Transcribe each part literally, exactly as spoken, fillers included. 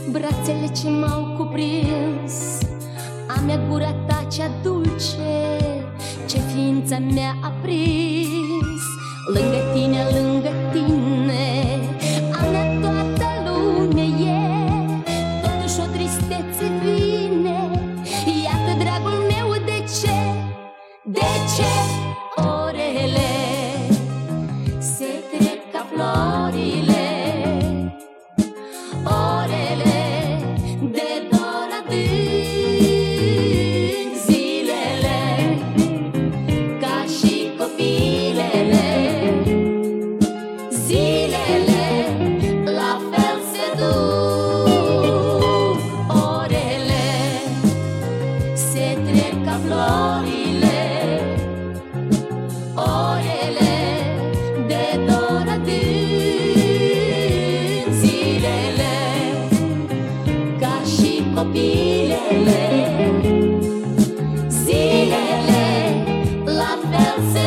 brațele ce m-au cuprins, a mea gura ta cea dulce, ce ființa mea a prins. Lângă tine, lângă tine, a mea toată lumea e, totuși o tristețe vine. Iată, dragul meu, de ce, de ce orele se trec ca florile, orele de dor adânc, zilele ca și copilele, zilele la fel se duc, orele se trec ca florile, orele de dor adânc, zilele ca și copilele, zilele la fel se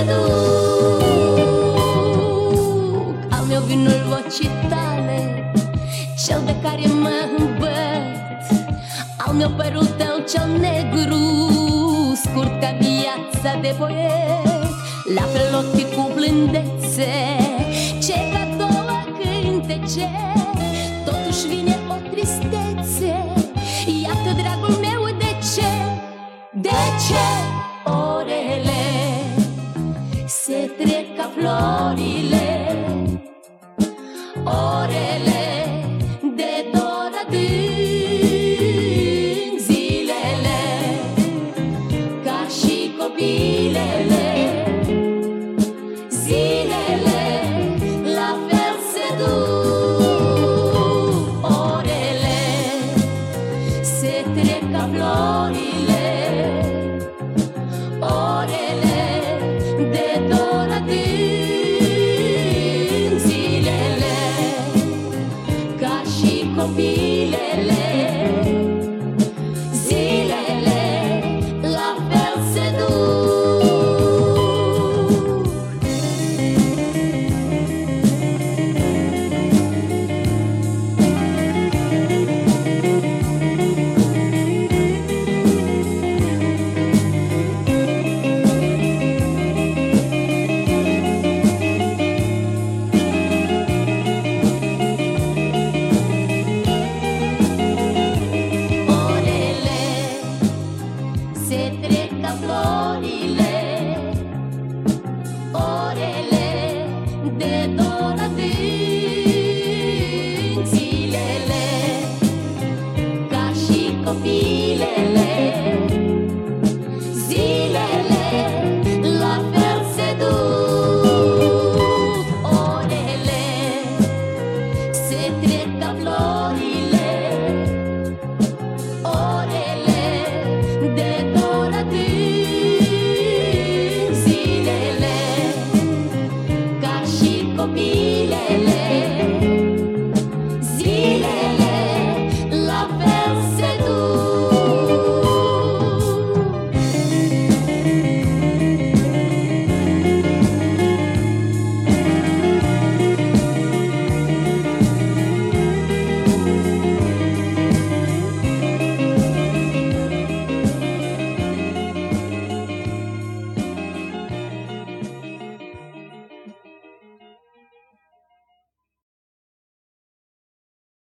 duc. Al meu vinul vocii tale, cel de care mă îmbăt, al meu părul tău cel negru, scurt ca viața de poet, la fel ochii cu blândețe, ce ca două cântece, totuși vine o tristețe. Iată, dragul meu, de ce, de ce orele se trec ca florile, orele de dor adânc, zilele ca și copilele, zilele la fel se duc, orele se trec ca florile, orele de dor adânc, zilele ca și copilele, zilele la fel se duc. Se trec ca florile, orele de dor adânc, zilele ca și copilele,